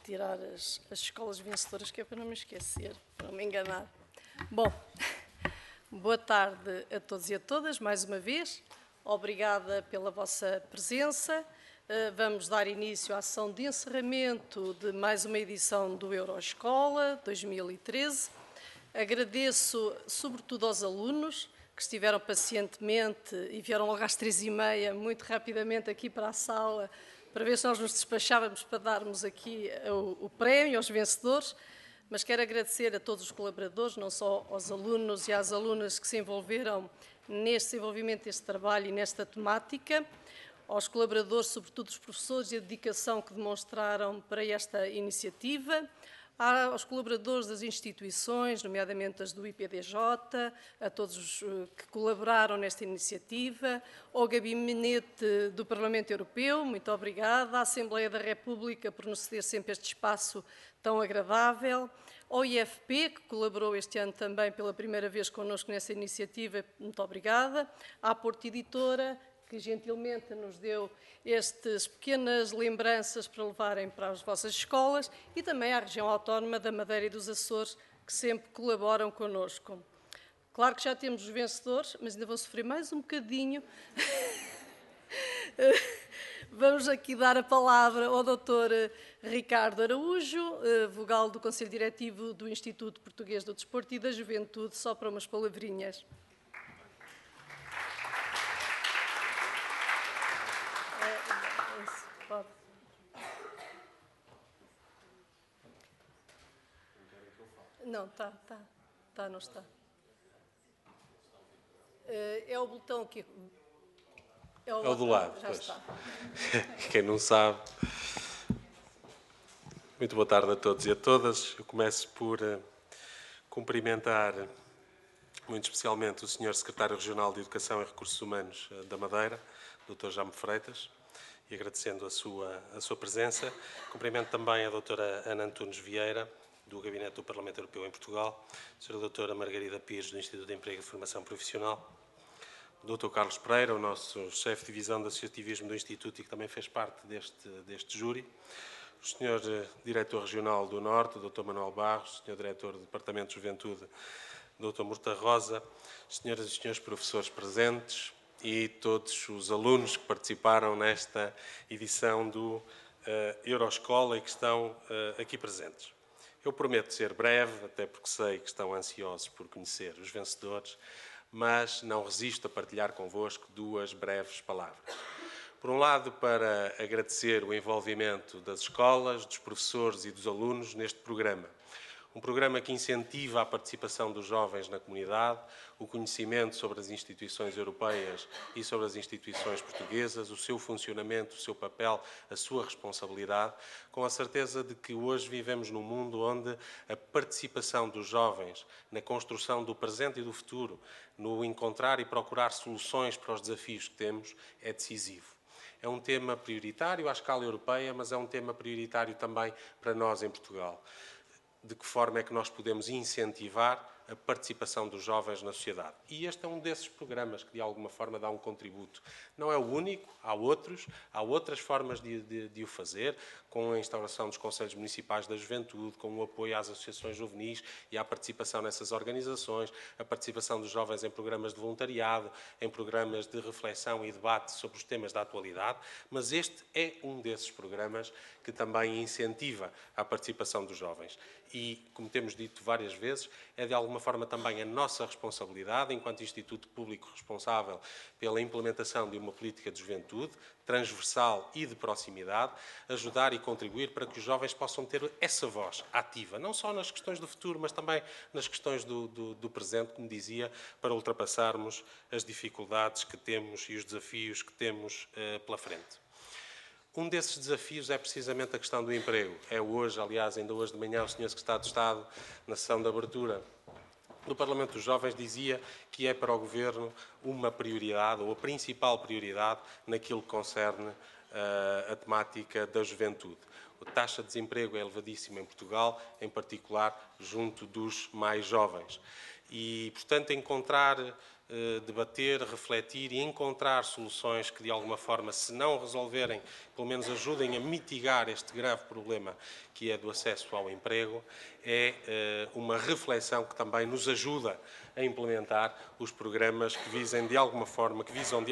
tirar as escolas vencedoras, que é para não me esquecer, para não me enganar. Bom, boa tarde a todos e a todas, mais uma vez. Obrigada pela vossa presença. Vamos dar início à sessão de encerramento de mais uma edição do Euroescola 2013. Agradeço sobretudo aos alunos que estiveram pacientemente e vieram logo às 3h30, muito rapidamente aqui para a sala, para ver se nós nos despachávamos para darmos aqui o prémio aos vencedores. Mas quero agradecer a todos os colaboradores, não só aos alunos e às alunas que se envolveram neste desenvolvimento deste trabalho e nesta temática, aos colaboradores, sobretudo os professores, e a dedicação que demonstraram para esta iniciativa, aos colaboradores das instituições, nomeadamente as do IPDJ, a todos os que colaboraram nesta iniciativa, ao Gabinete do Parlamento Europeu, muito obrigada, à Assembleia da República por nos ceder sempre este espaço tão agradável, ao IFP, que colaborou este ano também pela primeira vez connosco nessa iniciativa, muito obrigada, à Porto Editora, que gentilmente nos deu estas pequenas lembranças para levarem para as vossas escolas, e também à região autónoma da Madeira e dos Açores, que sempre colaboram connosco. Claro que já temos os vencedores, mas ainda vou sofrer mais um bocadinho. Vamos aqui dar a palavra ao Dr. Ricardo Araújo, vogal do Conselho Diretivo do Instituto Português do Desporto e da Juventude, só para umas palavrinhas. Pode. Não, não está. É o botão aqui. É o do lado, já pois. Está. Quem não sabe. Muito boa tarde a todos e a todas. Eu começo por cumprimentar muito especialmente o Sr. Secretário Regional de Educação e Recursos Humanos da Madeira, Dr. Jaime Freitas, e agradecendo a sua presença. Cumprimento também a doutora Ana Antunes Vieira, do Gabinete do Parlamento Europeu em Portugal, a Sra. Doutora Margarida Pires, do Instituto de Emprego e Formação Profissional, o Dr. Carlos Pereira, o nosso chefe de divisão de associativismo do Instituto e que também fez parte deste júri, o Sr. Diretor Regional do Norte, o Dr. Manuel Barros, o Sr. Diretor do Departamento de Juventude, o Dr. Murta Rosa, senhoras e senhores professores presentes e todos os alunos que participaram nesta edição do Euroescola e que estão aqui presentes. Eu prometo ser breve, até porque sei que estão ansiosos por conhecer os vencedores, mas não resisto a partilhar convosco duas breves palavras. Por um lado, para agradecer o envolvimento das escolas, dos professores e dos alunos neste programa. Um programa que incentiva a participação dos jovens na comunidade, o conhecimento sobre as instituições europeias e sobre as instituições portuguesas, o seu funcionamento, o seu papel, a sua responsabilidade, com a certeza de que hoje vivemos num mundo onde a participação dos jovens na construção do presente e do futuro, no encontrar e procurar soluções para os desafios que temos, é decisivo. É um tema prioritário à escala europeia, mas é um tema prioritário também para nós em Portugal. De que forma é que nós podemos incentivar a participação dos jovens na sociedade. E este é um desses programas que, de alguma forma, dá um contributo. Não é o único, há outras formas de o fazer, com a instauração dos Conselhos Municipais da Juventude, com o apoio às associações juvenis e à participação nessas organizações, a participação dos jovens em programas de voluntariado, em programas de reflexão e debate sobre os temas da atualidade, mas este é um desses programas que também incentiva a participação dos jovens. E, como temos dito várias vezes, é de alguma forma também a nossa responsabilidade, enquanto Instituto Público responsável pela implementação de uma política de juventude, transversal e de proximidade, ajudar e contribuir para que os jovens possam ter essa voz ativa, não só nas questões do futuro, mas também nas questões do presente, como dizia, para ultrapassarmos as dificuldades que temos e os desafios que temos pela frente. Um desses desafios é precisamente a questão do emprego. É hoje, aliás, ainda hoje de manhã, o Sr. Secretário de Estado, na sessão de abertura do Parlamento dos Jovens, dizia que é para o Governo uma prioridade, ou a principal prioridade, naquilo que concerne a temática da juventude. A taxa de desemprego é elevadíssima em Portugal, em particular junto dos mais jovens. E, portanto, encontrar debater, refletir e encontrar soluções que, de alguma forma, se não resolverem, pelo menos ajudem a mitigar este grave problema que é do acesso ao emprego, é uma reflexão que também nos ajuda a implementar os programas que visam de alguma forma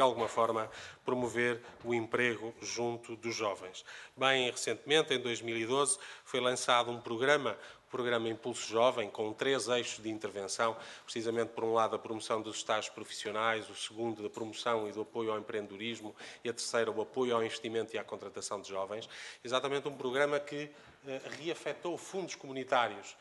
promover o emprego junto dos jovens. Bem, recentemente, em 2012, foi lançado um programa Impulso Jovem, com 3 eixos de intervenção, precisamente por um lado a promoção dos estágios profissionais, o segundo a promoção e do apoio ao empreendedorismo e a terceira o apoio ao investimento e à contratação de jovens. Exatamente um programa que reafetou fundos comunitários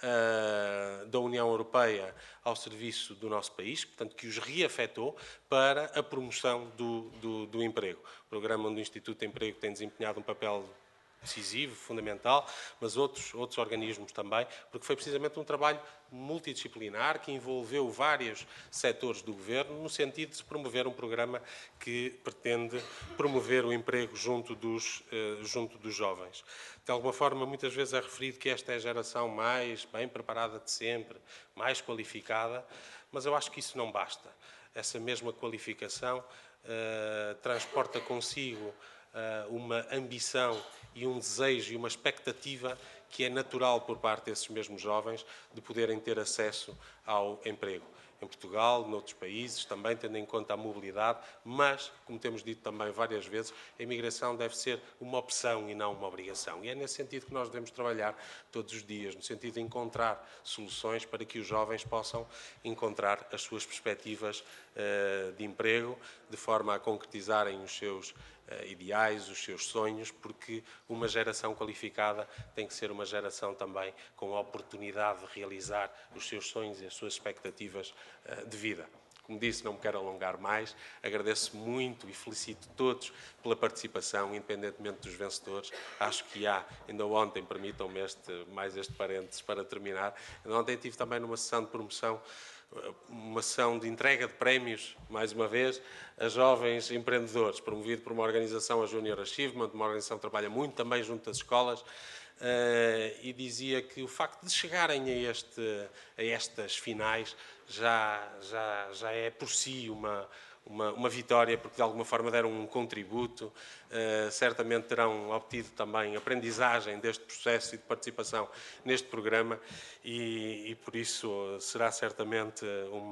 da União Europeia ao serviço do nosso país, portanto, que os reafetou para a promoção do emprego. O programa onde o Instituto de Emprego tem desempenhado um papel decisivo, fundamental, mas outros organismos também, porque foi precisamente um trabalho multidisciplinar que envolveu vários setores do governo no sentido de se promover um programa que pretende promover o emprego junto dos jovens. De alguma forma, muitas vezes é referido que esta é a geração mais bem preparada de sempre, mais qualificada, mas eu acho que isso não basta. Essa mesma qualificação transporta consigo uma ambição e um desejo e uma expectativa que é natural por parte desses mesmos jovens de poderem ter acesso ao emprego. Em Portugal, noutros países, também tendo em conta a mobilidade, mas, como temos dito também várias vezes, a imigração deve ser uma opção e não uma obrigação. E é nesse sentido que nós devemos trabalhar todos os dias, no sentido de encontrar soluções para que os jovens possam encontrar as suas perspectivas de emprego, de forma a concretizarem os seus ideais, os seus sonhos, porque uma geração qualificada tem que ser uma geração também com a oportunidade de realizar os seus sonhos e as suas expectativas de vida. Como disse, não me quero alongar mais, agradeço muito e felicito todos pela participação, independentemente dos vencedores. Acho que ainda ontem, permitam-me mais este parênteses para terminar, ainda ontem tive também numa sessão de promoção uma sessão de entrega de prémios, mais uma vez, a jovens empreendedores, promovido por uma organização, a Junior Achievement, uma organização que trabalha muito também junto às escolas, e dizia que o facto de chegarem a estas finais já é por si uma vitória, porque de alguma forma deram um contributo, certamente terão obtido também aprendizagem deste processo e de participação neste programa e por isso será certamente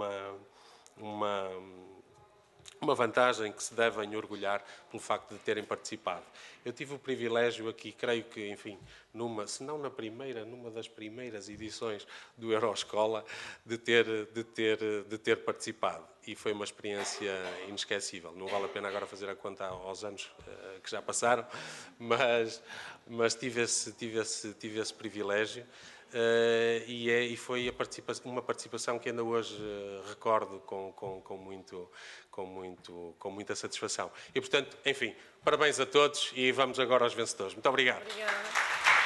uma vantagem que se devem orgulhar pelo facto de terem participado. Eu tive o privilégio aqui, creio que, enfim, se não na primeira, numa das primeiras edições do Euroscola, de ter participado. E foi uma experiência inesquecível. Não vale a pena agora fazer a conta aos anos que já passaram, mas tive esse privilégio. E foi uma participação que ainda hoje recordo com muita satisfação. E, portanto, enfim, parabéns a todos e vamos agora aos vencedores. Muito obrigado. Obrigada.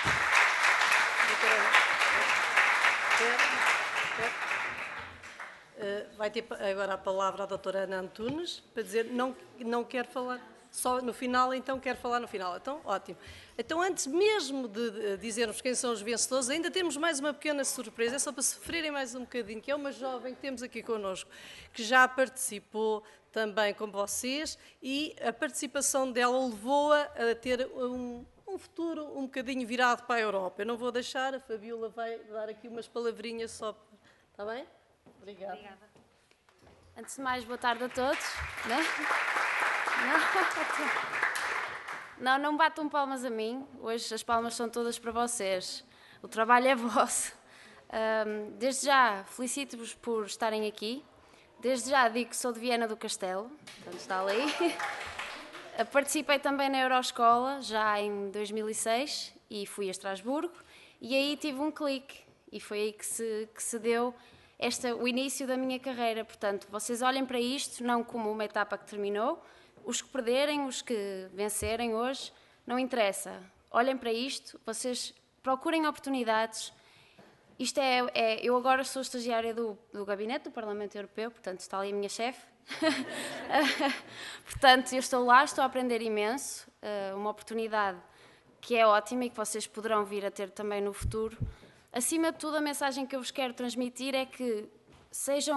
Vai ter agora a palavra a doutora Ana Antunes para dizer não quer falar só no final, então quer falar no final. Então, ótimo. Então, antes mesmo de dizermos quem são os vencedores, ainda temos mais uma pequena surpresa, é só para sofrerem mais um bocadinho, que é uma jovem que temos aqui connosco, que já participou também com vocês e a participação dela levou-a a ter um futuro um bocadinho virado para a Europa. Eu não vou deixar, a Fabiola vai dar aqui umas palavrinhas só. Está bem? Obrigada. Obrigada. Antes de mais, boa tarde a todos. Não me batam palmas a mim. Hoje as palmas são todas para vocês. O trabalho é vosso. Desde já, felicito-vos por estarem aqui. Desde já digo que sou de Viana do Castelo, portanto está ali. Participei também na Euroscola, já em 2006, e fui a Estrasburgo. E aí tive um clique, e foi aí que se deu o início da minha carreira. Portanto, vocês olhem para isto não como uma etapa que terminou. Os que perderem, os que vencerem hoje, não interessa. Olhem para isto, vocês procurem oportunidades. Isto eu agora sou estagiária do Gabinete do Parlamento Europeu, portanto está ali a minha chefe. Portanto, eu estou lá, estou a aprender imenso. Uma oportunidade que é ótima e que vocês poderão vir a ter também no futuro. Acima de tudo, a mensagem que eu vos quero transmitir é que sejam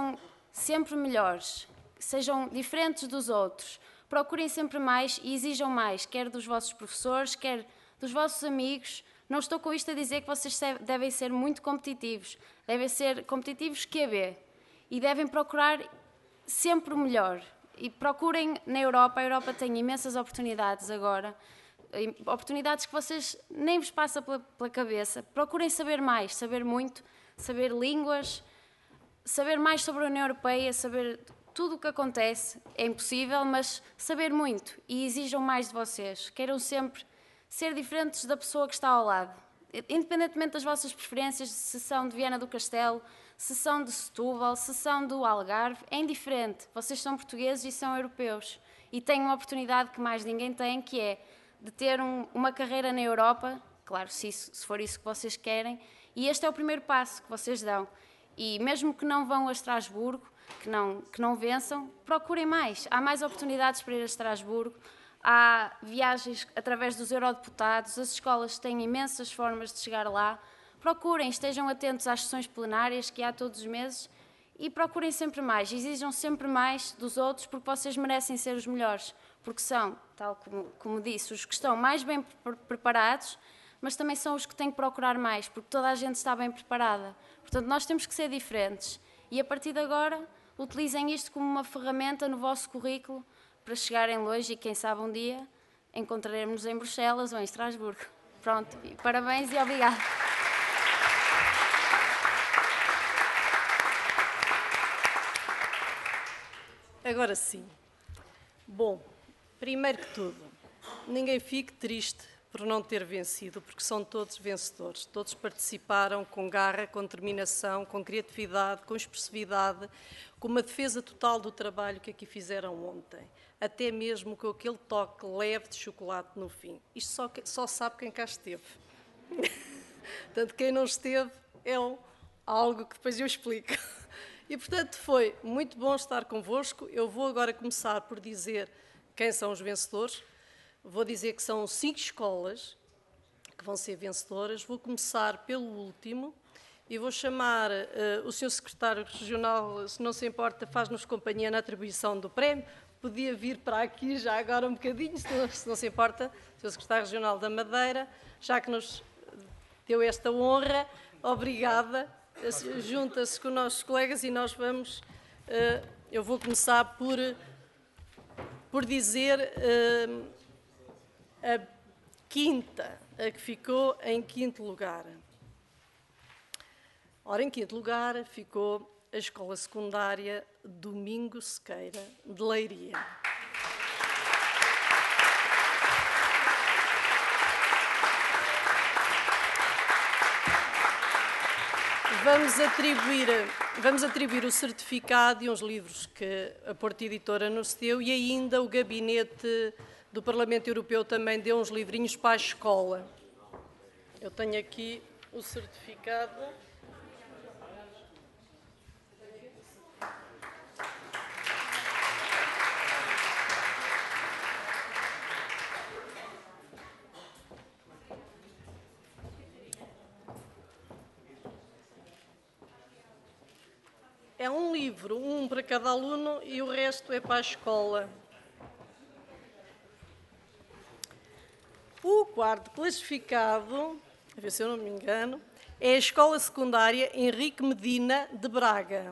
sempre melhores, sejam diferentes dos outros, procurem sempre mais e exijam mais, quer dos vossos professores, quer dos vossos amigos. Não estou com isto a dizer que vocês devem ser muito competitivos, devem ser competitivos QB e devem procurar sempre o melhor. E procurem na Europa, a Europa tem imensas oportunidades agora, oportunidades que vocês nem vos passa pela cabeça. Procurem saber mais, saber muito, saber línguas, saber mais sobre a União Europeia, saber tudo o que acontece. É impossível, mas saber muito e exijam mais de vocês. Queiram sempre ser diferentes da pessoa que está ao lado. Independentemente das vossas preferências, se são de Viana do Castelo, se são de Setúbal, se são do Algarve, é indiferente. Vocês são portugueses e são europeus. E têm uma oportunidade que mais ninguém tem, que é de ter uma carreira na Europa, claro, se for isso que vocês querem, e este é o primeiro passo que vocês dão. E mesmo que não vão a Estrasburgo, que não vençam, procurem mais. Há mais oportunidades para ir a Estrasburgo, há viagens através dos eurodeputados, as escolas têm imensas formas de chegar lá. Procurem, estejam atentos às sessões plenárias que há todos os meses e procurem sempre mais, exijam sempre mais dos outros, porque vocês merecem ser os melhores, porque são, tal como disse, os que estão mais bem preparados, mas também são os que têm que procurar mais, porque toda a gente está bem preparada. Portanto, nós temos que ser diferentes e a partir de agora utilizem isto como uma ferramenta no vosso currículo para chegarem longe e quem sabe um dia encontraremos-nos em Bruxelas ou em Estrasburgo. Pronto, parabéns e obrigada. Agora sim. Bom, primeiro que tudo, ninguém fique triste por não ter vencido, porque são todos vencedores. Todos participaram com garra, com determinação, com criatividade, com expressividade, com uma defesa total do trabalho que aqui fizeram ontem. Até mesmo com aquele toque leve de chocolate no fim. Isto só sabe quem cá esteve. Portanto, quem não esteve é algo que depois eu explico. E, portanto, foi muito bom estar convosco. Eu vou agora começar por dizer quem são os vencedores. Vou dizer que são 5 escolas que vão ser vencedoras. Vou começar pelo último e vou chamar o Sr. Secretário Regional, se não se importa, faz-nos companhia na atribuição do prémio. Podia vir para aqui já agora um bocadinho, se não se importa, Sr. Secretário Regional da Madeira, já que nos deu esta honra. Obrigada. Junta-se com os nossos colegas e nós vamos... eu vou começar por dizer a quinta, a que ficou em quinto lugar. Ora, em quinto lugar ficou a Escola Secundária Domingo Sequeira, de Leiria. Vamos atribuir o certificado e uns livros que a Porta Editora nos deu e ainda o Gabinete do Parlamento Europeu também deu uns livrinhos para a escola. Eu tenho aqui o certificado. É um livro, um para cada aluno e o resto é para a escola. O quarto classificado, a ver se eu não me engano, é a Escola Secundária Henrique Medina de Braga.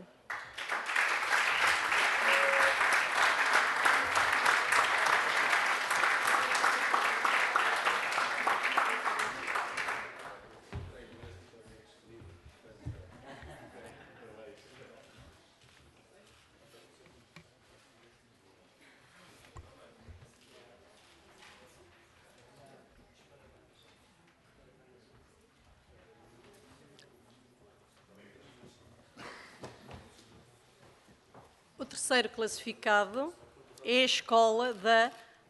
O terceiro classificado é a escola da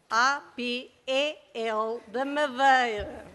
APEL da Madeira.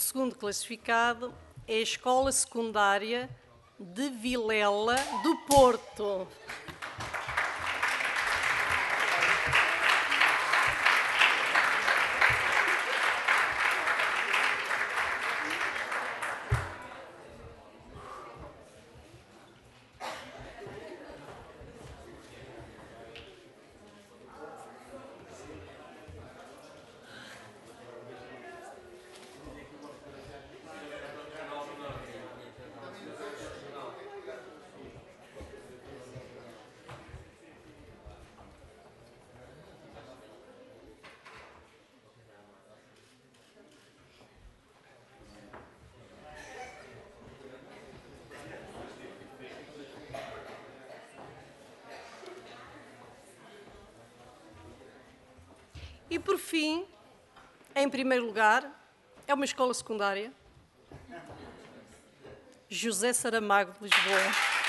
segundo classificado é a Escola Secundária de Vilela do Porto. E, por fim, em primeiro lugar, é uma escola secundária, José Saramago, de Lisboa.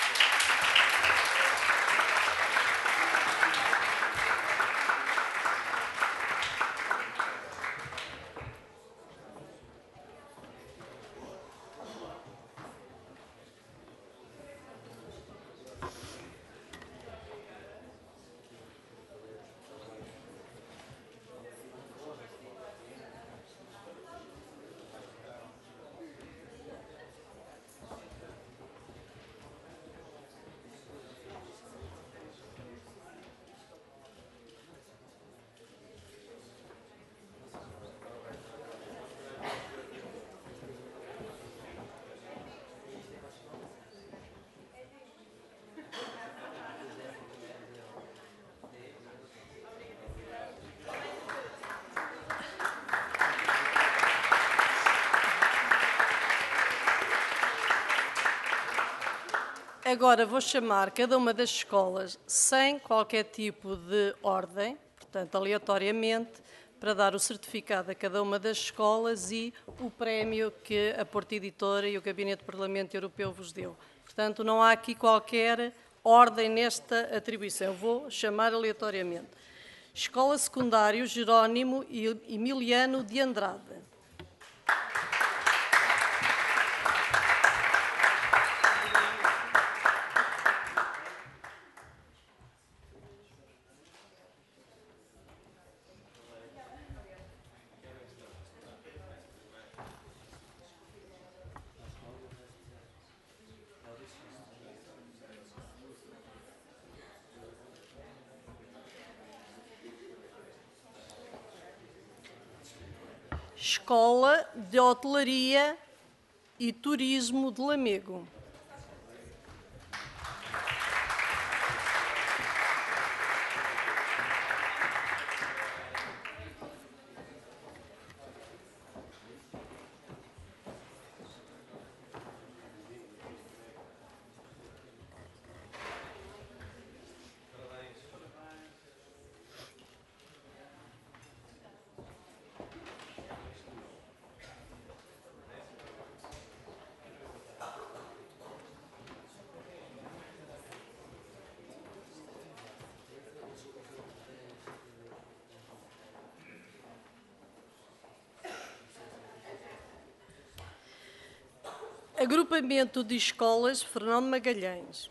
Agora vou chamar cada uma das escolas sem qualquer tipo de ordem, portanto, aleatoriamente, para dar o certificado a cada uma das escolas e o prémio que a Porta Editora e o Gabinete do Parlamento Europeu vos deu. Portanto, não há aqui qualquer ordem nesta atribuição. Eu vou chamar aleatoriamente. Escola Secundária Jerónimo Emiliano de Andrade. Escola de Hotelaria e Turismo de Lamego. Agrupamento de Escolas Fernando Magalhães.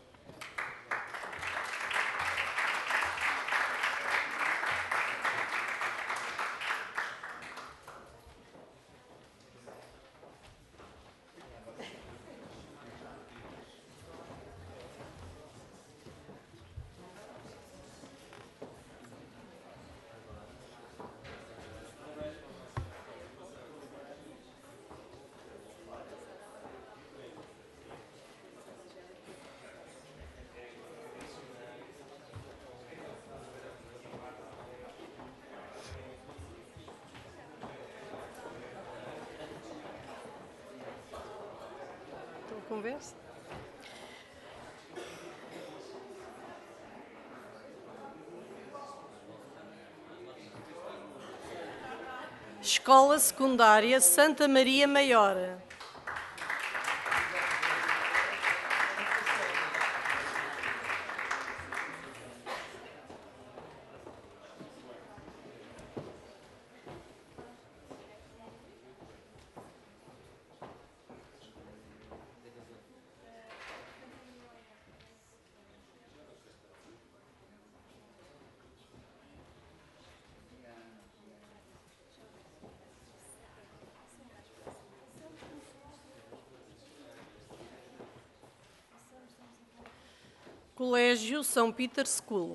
Conversa. Escola Secundária Santa Maria Maior. Colégio São Peter School.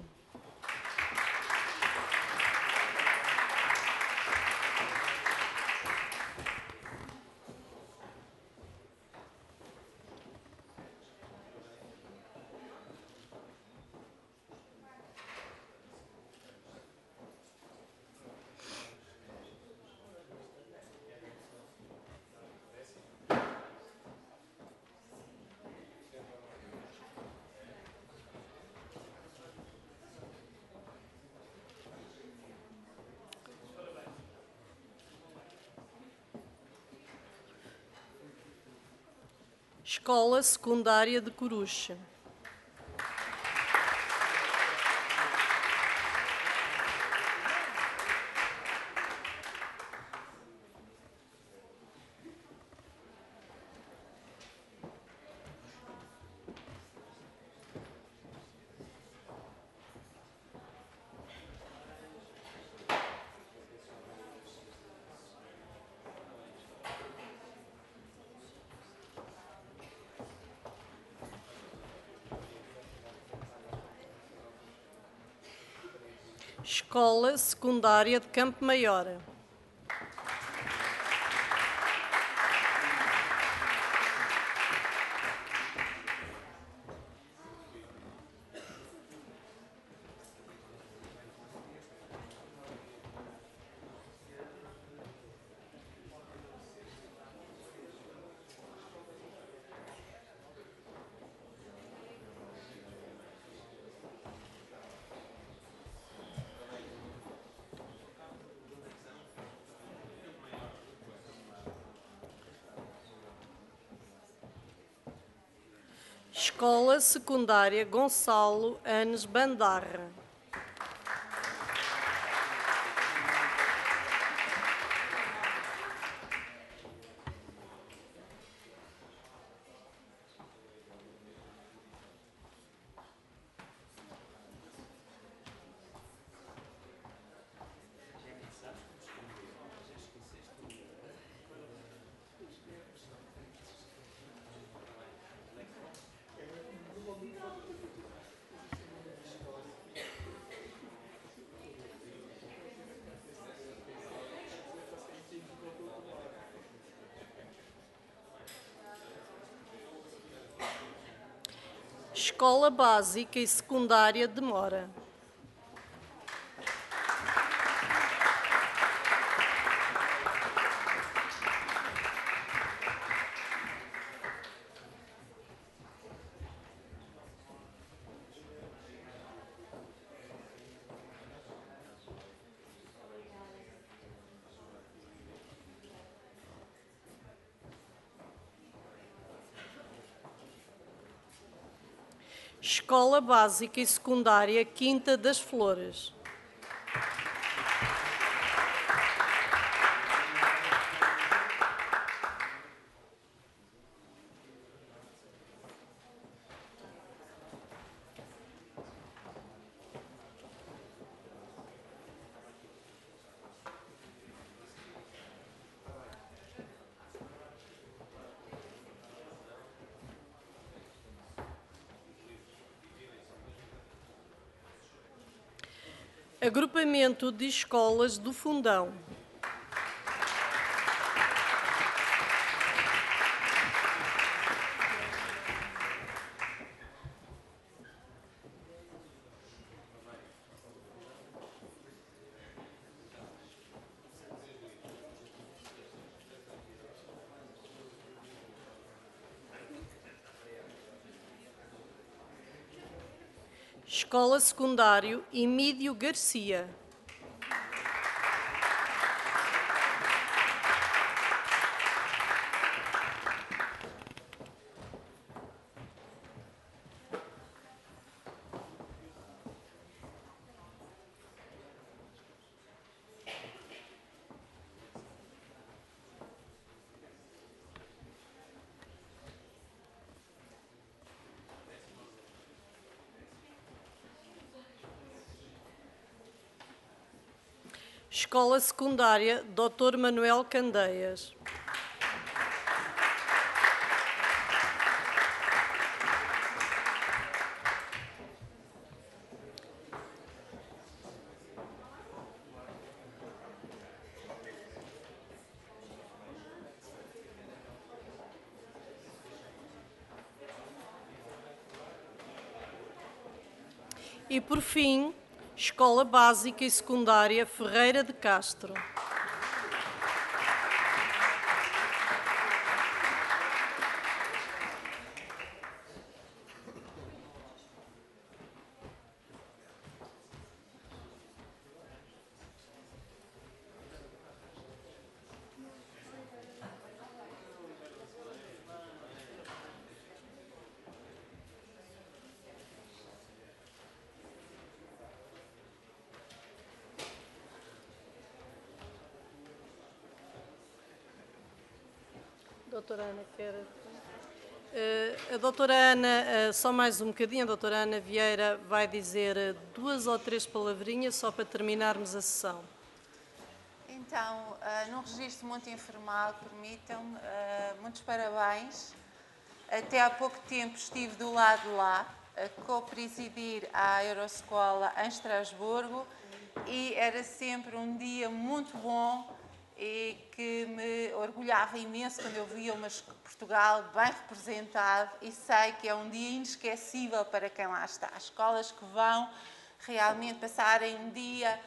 Escola Secundária de Coruche. Escola Secundária de Campo Maior. Escola Secundária Gonçalo Anes Bandarra. Escola Básica e Secundária de Mora. Escola Básica e Secundária Quinta das Flores. Agrupamento de Escolas do Fundão. Escola Secundário Emídio Garcia. Escola Secundária Dr. Manuel Candeias. E, por fim, Escola Básica e Secundária Ferreira de Castro. Doutora Ana, quer... A doutora Ana, só mais um bocadinho, a doutora Ana Vieira vai dizer 2 ou 3 palavrinhas só para terminarmos a sessão. Então, num registro muito informal, permitam-me, muitos parabéns. Até há pouco tempo estive do lado de lá, a co-presidir a Euroscola em Estrasburgo e era sempre um dia muito bom e que me orgulhava imenso quando eu via Portugal bem representado e sei que é um dia inesquecível para quem lá está. As escolas que vão realmente passarem um dia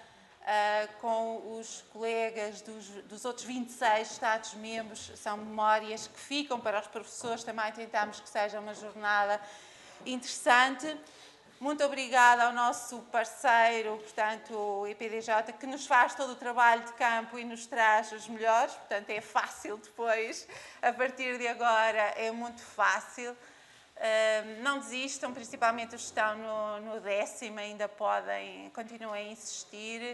com os colegas dos outros 26 Estados-membros são memórias que ficam para os professores. Também tentamos que seja uma jornada interessante. Muito obrigada ao nosso parceiro, portanto, o EPDJ, que nos faz todo o trabalho de campo e nos traz os melhores. Portanto, é fácil depois, a partir de agora, é muito fácil. Não desistam, principalmente os que estão no 10º, ainda continuem a insistir.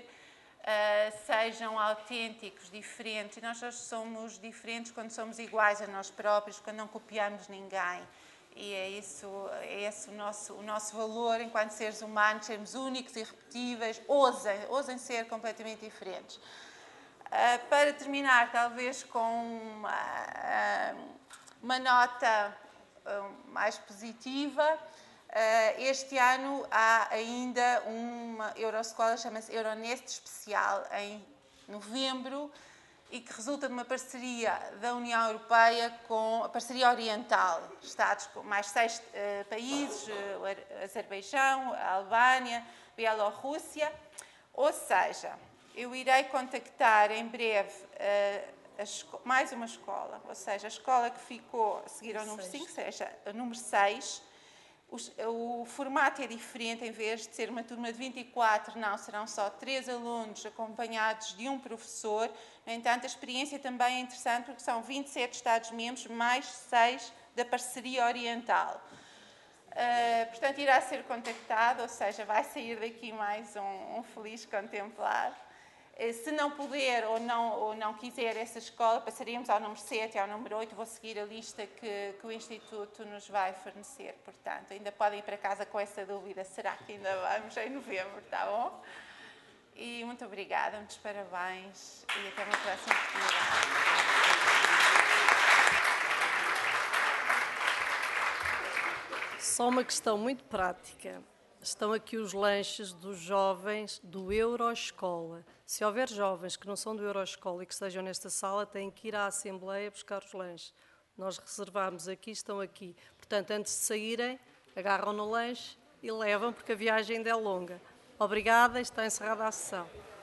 Sejam autênticos, diferentes. Nós só somos diferentes quando somos iguais a nós próprios, quando não copiamos ninguém. E é esse o nosso valor enquanto seres humanos, sermos únicos e irrepetíveis, ousem ser completamente diferentes. Para terminar, talvez com uma nota mais positiva, este ano há ainda uma Euroscola, chama-se Euronest Especial, em novembro, e que resulta de uma parceria da União Europeia com a parceria oriental, Estados com mais 6 países, o Azerbaijão, a Albânia, a Bielorrússia. Ou seja, eu irei contactar em breve mais uma escola, ou seja, a escola que ficou a seguir ao número 5, seja a número 6. O formato é diferente, em vez de ser uma turma de 24, não, serão só 3 alunos acompanhados de um professor. No entanto, a experiência também é interessante porque são 27 Estados-membros mais 6 da parceria oriental. Portanto, irá ser contactado, ou seja, vai sair daqui mais um feliz contemplado. Se não puder ou não quiser essa escola, passaríamos ao número 7 e ao número 8. Vou seguir a lista que o Instituto nos vai fornecer. Portanto, ainda podem ir para casa com essa dúvida. Será que ainda vamos em novembro? Está bom? E muito obrigada, muitos parabéns e até uma próxima oportunidade. Só uma questão muito prática. Estão aqui os lanches dos jovens do Euroscola. Se houver jovens que não são do Euroscola e que estejam nesta sala, têm que ir à Assembleia buscar os lanches. Nós reservámos aqui, estão aqui. Portanto, antes de saírem, agarram no lanche e levam, porque a viagem ainda é longa. Obrigada, está encerrada a sessão.